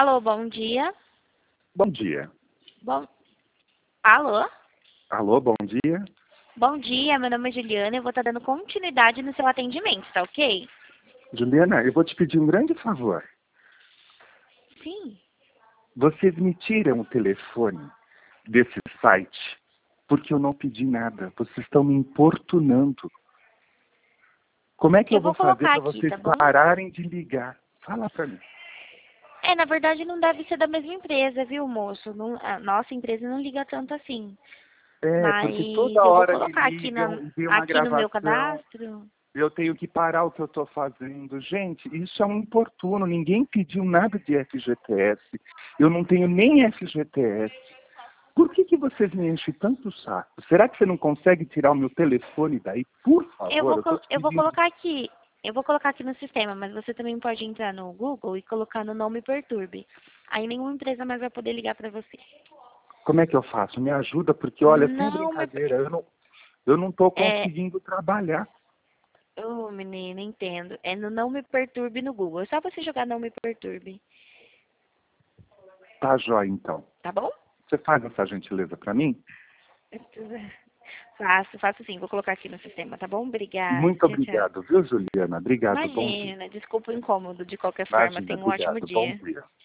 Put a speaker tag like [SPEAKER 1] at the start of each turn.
[SPEAKER 1] Alô, bom dia.
[SPEAKER 2] Bom dia.
[SPEAKER 1] Bom... Alô?
[SPEAKER 2] Alô, bom dia.
[SPEAKER 1] Bom dia, meu nome é Juliana e eu vou estar dando continuidade no seu atendimento, tá ok?
[SPEAKER 2] Juliana, eu vou te pedir um grande favor.
[SPEAKER 1] Sim.
[SPEAKER 2] Vocês me tiram o telefone desse site, porque eu não pedi nada. Vocês estão me importunando. Como é que eu vou fazer
[SPEAKER 1] colocar
[SPEAKER 2] para
[SPEAKER 1] aqui,
[SPEAKER 2] vocês
[SPEAKER 1] tá bom?
[SPEAKER 2] pararem de ligar? Fala para mim.
[SPEAKER 1] Na verdade não deve ser da mesma empresa, viu, moço? A nossa empresa não liga tanto assim. Mas
[SPEAKER 2] Porque toda
[SPEAKER 1] eu vou
[SPEAKER 2] hora me
[SPEAKER 1] colocar aqui,
[SPEAKER 2] ligam e vem uma
[SPEAKER 1] aqui no meu
[SPEAKER 2] gravação.
[SPEAKER 1] cadastro.
[SPEAKER 2] Eu tenho que parar o que eu estou fazendo. Gente, isso é um importuno. Ninguém pediu nada de FGTS. Eu não tenho nem FGTS. Por que vocês me enchem tanto o saco? Será que você não consegue tirar o meu telefone daí? Por favor, eu tô te
[SPEAKER 1] Eu vou
[SPEAKER 2] pedindo.
[SPEAKER 1] colocar aqui. Eu vou colocar aqui no sistema, mas você também pode entrar no Google e colocar no Não Me Perturbe. Aí nenhuma empresa mais vai poder ligar para você.
[SPEAKER 2] Como é que eu faço? Me ajuda, porque olha, sem
[SPEAKER 1] Não me...
[SPEAKER 2] brincadeira, eu não tô
[SPEAKER 1] É...
[SPEAKER 2] conseguindo trabalhar.
[SPEAKER 1] Ô, menina, entendo. É no Não Me Perturbe no Google. É só você jogar Não Me Perturbe.
[SPEAKER 2] Tá, jóia, então.
[SPEAKER 1] Tá bom?
[SPEAKER 2] Você faz essa gentileza pra mim?
[SPEAKER 1] Faço sim. Vou colocar aqui no sistema, tá bom? Obrigada.
[SPEAKER 2] Muito
[SPEAKER 1] Tchau, tchau.
[SPEAKER 2] obrigado, viu, Juliana? Obrigado, bom dia.
[SPEAKER 1] Imagina. Desculpa o incômodo. De qualquer forma,
[SPEAKER 2] Imagina,
[SPEAKER 1] tenha um ótimo
[SPEAKER 2] obrigado, bom
[SPEAKER 1] dia.
[SPEAKER 2] dia.